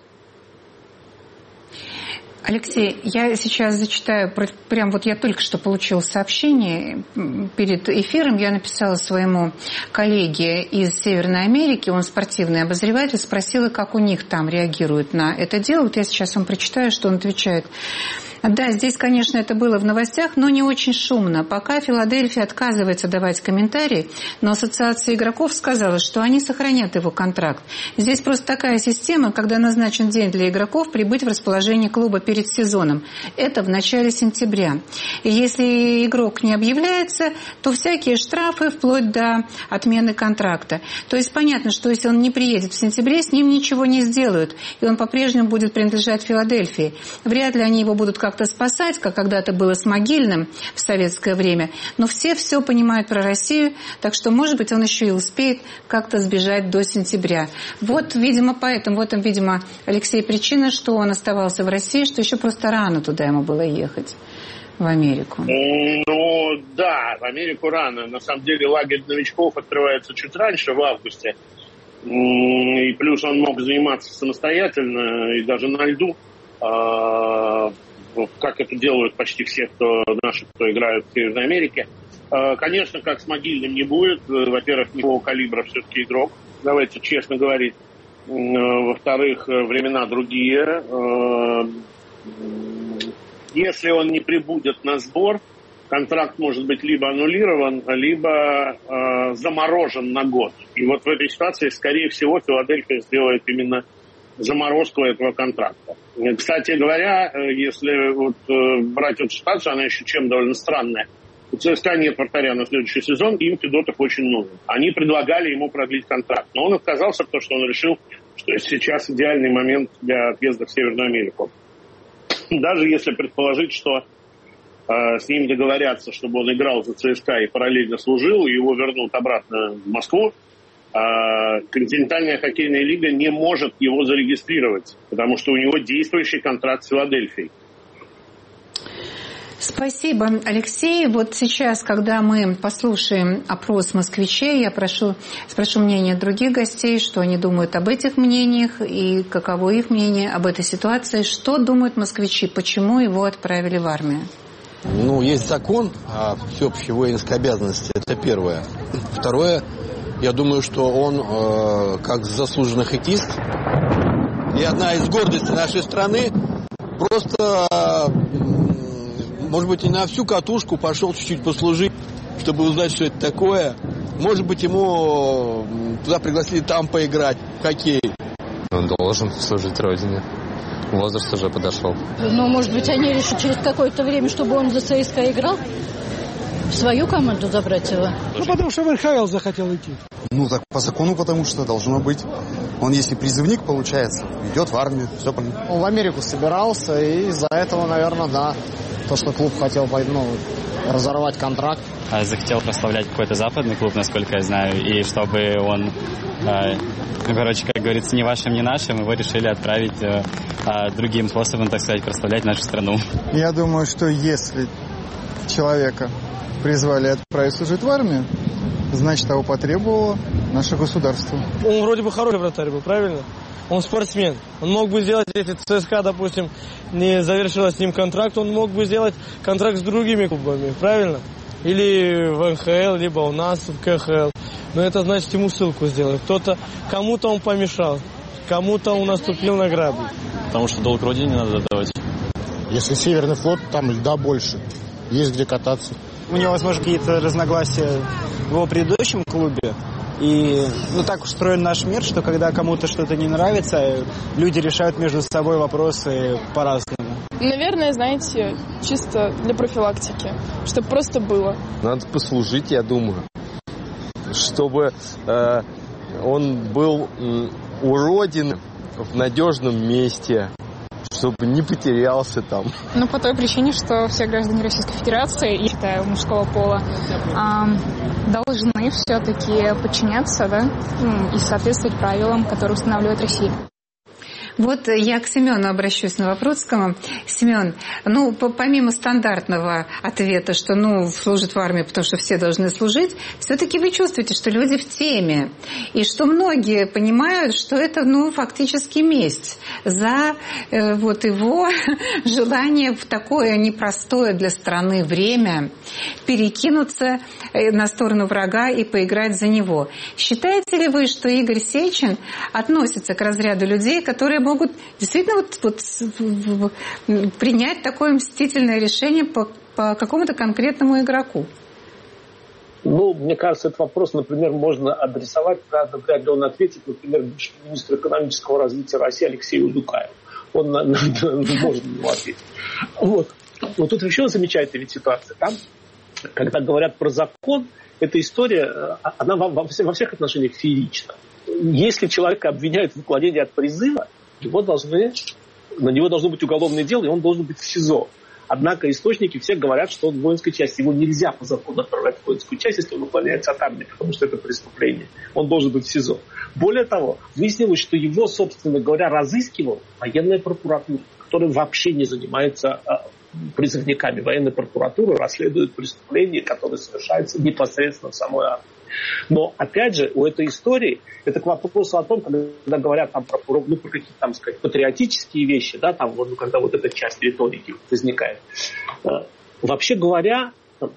Алексей, я сейчас зачитаю, прям вот я только что получила сообщение перед эфиром, я написала своему коллеге из Северной Америки, он спортивный обозреватель, спросила, как у них там реагируют на это дело. Вот я сейчас вам прочитаю, что он отвечает. Да, здесь, конечно, это было в новостях, но не очень шумно. Пока Филадельфия отказывается давать комментарии, но Ассоциация игроков сказала, что они сохранят его контракт. Здесь просто такая система, когда назначен день для игроков прибыть в расположение клуба перед сезоном. Это в начале сентября. И если игрок не объявляется, то всякие штрафы вплоть до отмены контракта. То есть понятно, что если он не приедет в сентябре, с ним ничего не сделают, и он по-прежнему будет принадлежать Филадельфии. Вряд ли они его будут как-то спасать, как когда-то было с Могильным в советское время. Но все понимают про Россию, так что, может быть, он еще и успеет как-то сбежать до сентября. Вот, видимо, поэтому, вот, видимо, Алексей, причина, что он оставался в России, что еще просто рано туда ему было ехать, в Америку. Ну, да, в Америку рано. На самом деле лагерь новичков открывается чуть раньше, в августе. И плюс он мог заниматься самостоятельно и даже на льду. Как это делают почти все, кто играют в Северной Америке. Конечно, как с Могильным не будет. Во-первых, никакого калибра все-таки игрок. Давайте честно говорить. Во-вторых, времена другие. Если он не прибудет на сбор, контракт может быть либо аннулирован, либо заморожен на год. И вот в этой ситуации, скорее всего, Филадельфия сделает именно заморозку этого контракта. Кстати говоря, если брать эту ситуацию, она еще чем довольно странная. У ЦСКА нет вратаря на следующий сезон, им Федотов очень нужен. Они предлагали ему продлить контракт, но он отказался, потому что он решил, что сейчас идеальный момент для отъезда в Северную Америку. Даже если предположить, что с ним договорятся, чтобы он играл за ЦСКА и параллельно служил, и его вернут обратно в Москву, континентальная хоккейная лига не может его зарегистрировать, потому что у него действующий контракт с Филадельфией. Спасибо, Алексей. Вот сейчас, когда мы послушаем опрос москвичей, я спрошу мнение других гостей, что они думают об этих мнениях и каково их мнение об этой ситуации. Что думают москвичи, почему его отправили в армию? Ну, есть закон о всеобщей воинской обязанности, это первое. Второе, я думаю, что он, как заслуженный хоккеист, и одна из гордостей нашей страны, просто, может быть, и на всю катушку пошел чуть-чуть послужить, чтобы узнать, что это такое. Может быть, ему туда пригласили там поиграть в хоккей. Он должен служить Родине. Возраст уже подошел. Ну, может быть, они решат через какое-то время, чтобы он за ЦСКА играл? В свою команду забрать его? Ну, потому что в НХЛ захотел идти. Ну, так по закону, потому что должно быть. Он, если призывник, получается, идет в армию. Все понятно. Он в Америку собирался, и из-за этого, наверное, да. То, что клуб хотел разорвать контракт. Захотел прославлять какой-то западный клуб, насколько я знаю, и чтобы он, как говорится, не вашим, не нашим, его решили отправить другим способом, так сказать, прославлять нашу страну. Я думаю, что если человека призвали отправить служить в армию, значит, того потребовало наше государство. Он вроде бы хороший вратарь был, правильно? Он спортсмен. Он мог бы сделать, если ЦСКА, допустим, не завершила с ним контракт, он мог бы сделать контракт с другими клубами, правильно? Или в НХЛ, либо у нас в КХЛ. Но это значит, ему ссылку сделать. Кому-то он помешал, кому-то он наступил на грабли. Потому что долг родине надо давать. Если Северный флот, там льда больше. Есть где кататься. У него, возможно, какие-то разногласия в его предыдущем клубе. И так устроен наш мир, что когда кому-то что-то не нравится, люди решают между собой вопросы по-разному. Наверное, знаете, чисто для профилактики, чтобы просто было. Надо послужить, я думаю, чтобы он был у родины в надежном месте, чтобы не потерялся там. По той причине, что все граждане Российской Федерации, я считаю, мужского пола, должны все-таки подчиняться, да, и соответствовать правилам, которые устанавливает Россия. Вот я к Семену обращусь на Новопрудского. Семен, помимо стандартного ответа, что служат в армии, потому что все должны служить, все-таки вы чувствуете, что люди в теме, и что многие понимают, что это, фактически месть за его желание в такое непростое для страны время перекинуться на сторону врага и поиграть за него. Считаете ли вы, что Игорь Сечин относится к разряду людей, которые могут действительно принять такое мстительное решение по какому-то конкретному игроку? Мне кажется, этот вопрос, например, можно адресовать, правда, вряд ли он ответит, например, бывшему министру экономического развития России Алексею Дукаеву. Он может на него ответить. Но тут еще замечательная ситуация. Там, когда говорят про закон, эта история, она во всех отношениях феерична. Если человека обвиняют в уклонении от призыва, на него должно быть уголовное дело, и он должен быть в СИЗО. Однако источники все говорят, что он в воинской части. Его нельзя по закону отправлять в воинскую часть, если он уклоняется от армии, потому что это преступление. Он должен быть в СИЗО. Более того, выяснилось, что его, собственно говоря, разыскивала военная прокуратура, которая вообще не занимается призывниками. Военная прокуратура расследует преступления, которые совершаются непосредственно в самой армии. Но, опять же, у этой истории, это к вопросу о том, когда говорят про какие-то, патриотические вещи, да, когда эта часть риторики возникает. Вообще говоря,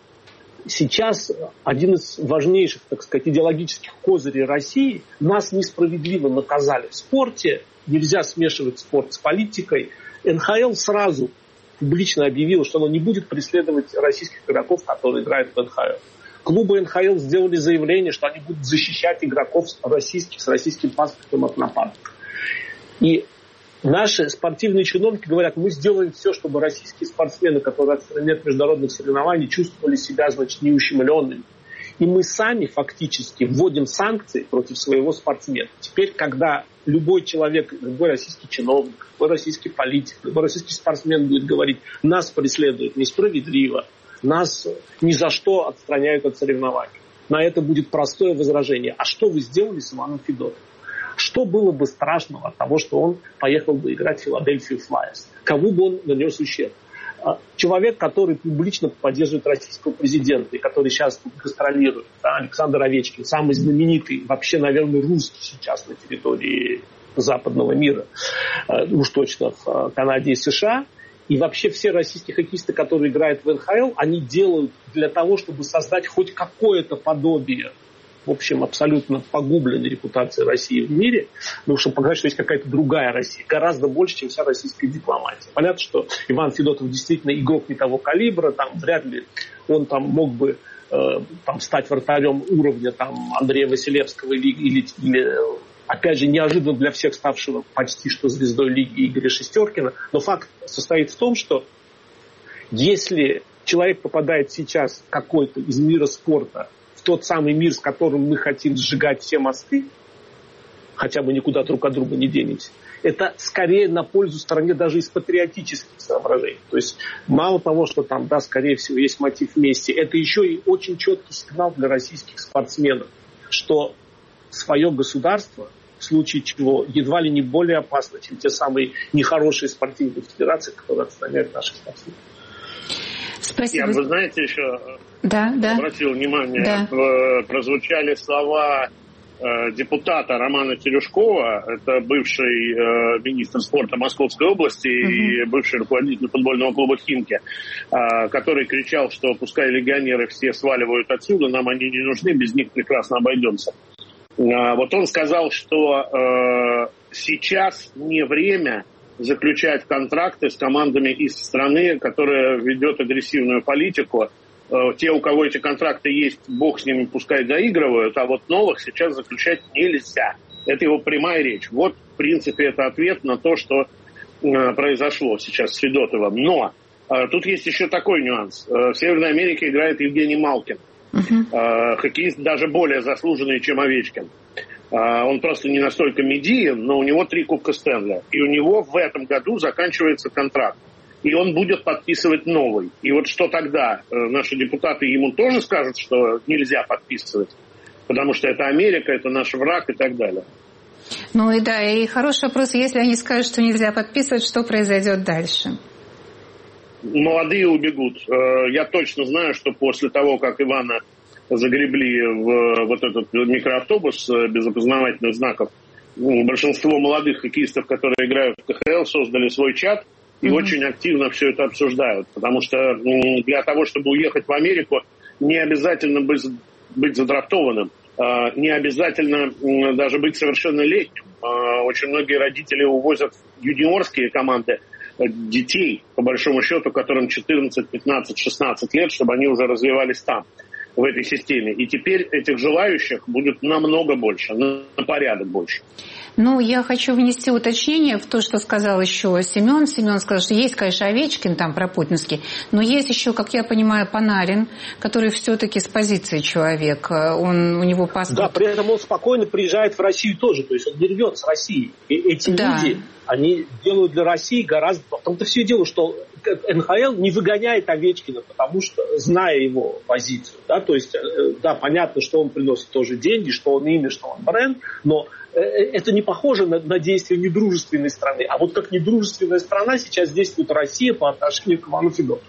сейчас один из важнейших, идеологических козырей России: нас несправедливо наказали в спорте, нельзя смешивать спорт с политикой. НХЛ сразу публично объявила, что она не будет преследовать российских игроков, которые играют в НХЛ. Клубы НХЛ сделали заявление, что они будут защищать игроков российских с российским паспортом от нападок. И наши спортивные чиновники говорят: мы сделаем все, чтобы российские спортсмены, которые отстраняют международных соревнований, чувствовали себя, неущемленными. И мы сами фактически вводим санкции против своего спортсмена. Теперь, когда любой человек, любой российский чиновник, любой российский политик, любой российский спортсмен будет говорить: нас преследуют несправедливо, нас ни за что отстраняют от соревнований, на это будет простое возражение: а что вы сделали с Иваном Федотовым? Что было бы страшного от того, что он поехал бы играть в Филадельфию Флайерс? Кому бы он нанес ущерб? Человек, который публично поддерживает российского президента и который сейчас гастролирует, Александр Овечкин, самый знаменитый, вообще, наверное, русский сейчас на территории западного мира, уж точно в Канаде и США. И вообще все российские хоккеисты, которые играют в НХЛ, они делают для того, чтобы создать хоть какое-то подобие, в общем, абсолютно погубленной репутации России в мире, чтобы показать, что есть какая-то другая Россия, гораздо больше, чем вся российская дипломатия. Понятно, что Иван Федотов действительно игрок не того калибра, вряд ли он мог бы стать вратарем уровня Андрея Василевского или опять же, неожиданно для всех ставшего почти что звездой лиги Игоря Шестеркина. Но факт состоит в том, что если человек попадает сейчас какой-то из мира спорта в тот самый мир, с которым мы хотим сжигать все мосты, хотя мы никуда друг от друга не денемся, это скорее на пользу стране даже из патриотических соображений. То есть мало того, что скорее всего, есть мотив мести, это еще и очень четкий сигнал для российских спортсменов, что свое государство, в случае чего, едва ли не более опасно, чем те самые нехорошие спортивные федерации, которые отстраняют наших спортсменов. Спасибо. Вы знаете, еще обратил внимание, прозвучали слова депутата Романа Терешкова, это бывший министр спорта Московской области и бывший руководитель футбольного клуба «Химки», который кричал, что пускай легионеры все сваливают отсюда, нам они не нужны, без них прекрасно обойдемся. Вот он сказал, что сейчас не время заключать контракты с командами из страны, которая ведет агрессивную политику. Те, у кого эти контракты есть, бог с ними, пускай доигрывают, а вот новых сейчас заключать нельзя. Это его прямая речь. Вот, в принципе, это ответ на то, что произошло сейчас с Федотовым. Но тут есть еще такой нюанс. В Северной Америке играет Евгений Малкин. Хоккеист даже более заслуженный, чем Овечкин. Он просто не настолько медиен, но у него 3 Кубка Стэнли. И у него в этом году заканчивается контракт. и он будет подписывать новый. И вот что тогда? Наши депутаты ему тоже скажут, что нельзя подписывать, потому что это Америка, это наш враг и так далее. Ну и да, и хороший вопрос, если они скажут, что нельзя подписывать, что произойдет дальше? Молодые убегут. Я точно знаю, что после того, как Ивана загребли в вот этот микроавтобус без опознавательных знаков, большинство молодых хоккеистов, которые играют в КХЛ, создали свой чат и очень активно все это обсуждают. Потому что для того, чтобы уехать в Америку, не обязательно быть задрафтованным, не обязательно даже быть совершеннолетним. Очень многие родители увозят юниорские команды детей, по большому счету, которым 14, 15, 16 лет, чтобы они уже развивались там, в этой системе. И теперь этих желающих будет намного больше, на порядок больше. Ну, я хочу внести уточнение в то, что сказал еще Семен. Семен сказал, что есть, конечно, Овечкин там пропутинский, но есть еще, как я понимаю, Панарин, который все-таки с позиции человека. У него паспорт... Да, при этом он спокойно приезжает в Россию тоже, то есть он не рвет с России. И эти люди, они делают для России гораздо... В том-то все дело, что НХЛ не выгоняет Овечкина, потому что, зная его позицию, да, то есть, да, понятно, что он приносит тоже деньги, что он имя, что он бренд, но это не похоже на действия недружественной страны. А вот как недружественная страна сейчас действует Россия по отношению к Ивану Федотову.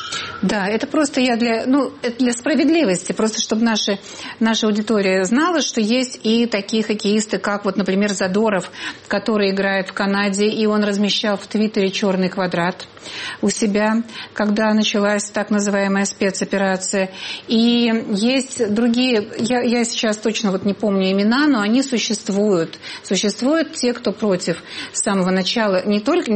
Да, это просто это для справедливости, просто чтобы наша аудитория знала, что есть и такие хоккеисты, как вот, например, Задоров, который играет в Канаде, и он размещал в Твиттере черный квадрат у себя, когда началась так называемая спецоперация. И есть другие, я сейчас точно вот не помню имена, но они существуют. Существуют те, кто против с самого начала, не только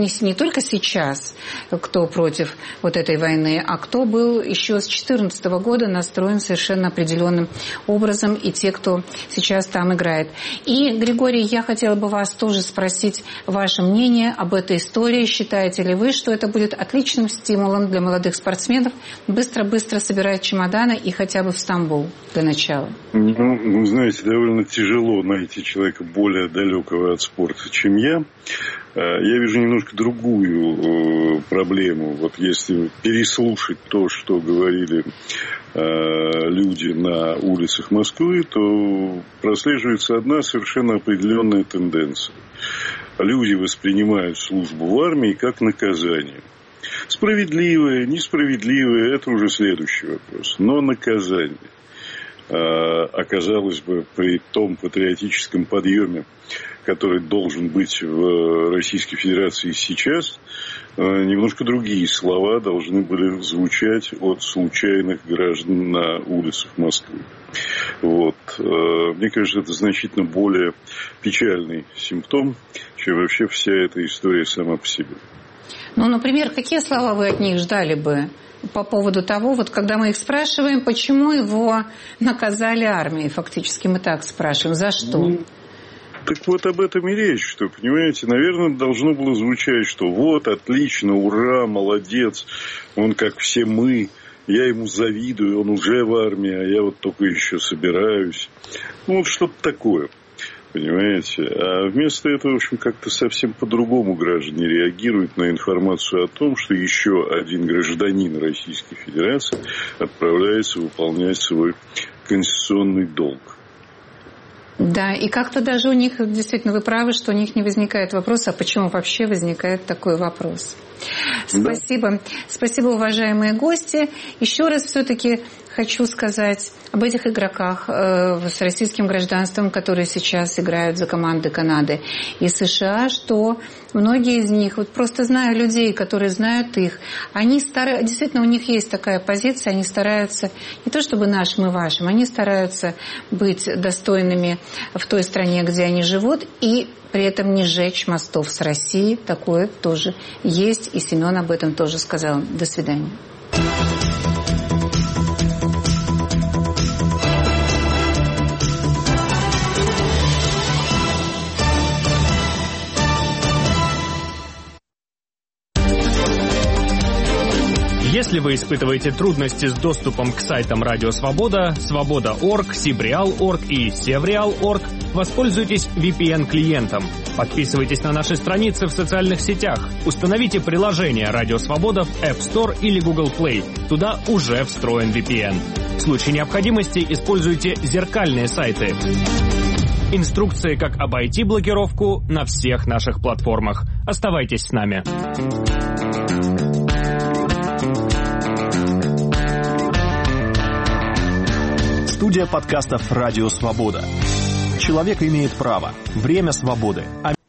сейчас, кто против вот этой войны, а кто был еще с 2014 года настроен совершенно определенным образом, и те, кто сейчас там играет. И, Григорий, я хотела бы вас тоже спросить ваше мнение об этой истории. Считаете ли вы, что это будет отличным стимулом для молодых спортсменов быстро-быстро собирать чемоданы и хотя бы в Стамбул для начала? Ну, вы знаете, довольно тяжело найти человека более далекого от спорта, чем я. Я вижу немножко другую проблему. Вот если переслушать то, что говорили люди на улицах Москвы, то прослеживается одна совершенно определенная тенденция. Люди воспринимают службу в армии как наказание. Справедливое, несправедливое – это уже следующий вопрос. Но наказание. Оказалось бы, при том патриотическом подъеме, который должен быть в Российской Федерации сейчас, немножко другие слова должны были звучать от случайных граждан на улицах Москвы. Вот. Мне кажется, это значительно более печальный симптом, чем вообще вся эта история сама по себе. Ну, например, какие слова вы от них ждали бы по поводу того, вот когда мы их спрашиваем, почему его наказали армией, фактически мы так спрашиваем, за что? Так вот об этом и речь, что, понимаете, наверное, должно было звучать, что вот, отлично, ура, молодец, он как все мы, я ему завидую, он уже в армии, а я вот только еще собираюсь. Ну, вот что-то такое, понимаете. А вместо этого, в общем, как-то совсем по-другому граждане реагируют на информацию о том, что еще один гражданин Российской Федерации отправляется выполнять свой конституционный долг. Да, и как-то даже у них, действительно, вы правы, что у них не возникает вопроса, а почему вообще возникает такой вопрос. Спасибо. Да. Спасибо, уважаемые гости. Еще раз все-таки хочу сказать об этих игроках с российским гражданством, которые сейчас играют за команды Канады и США, что многие из них, вот просто знаю людей, которые знают их, они действительно, у них есть такая позиция, они стараются, не то чтобы нашим и вашим, они стараются быть достойными в той стране, где они живут, и при этом не сжечь мостов с Россией. Такое тоже есть, и Семен об этом тоже сказал. До свидания. Если Если вы испытываете трудности с доступом к сайтам Радио Свобода, Свобода.орг, Сибреал.орг и Севреал.орг, воспользуйтесь VPN-клиентом. Подписывайтесь на наши страницы в социальных сетях. Установите приложение Радио Свобода в App Store или Google Play. Туда уже встроен VPN. В случае необходимости используйте зеркальные сайты. Инструкции, как обойти блокировку, на всех наших платформах. Оставайтесь с нами. Студия подкастов «Радио Свобода». Человек имеет право. Время свободы.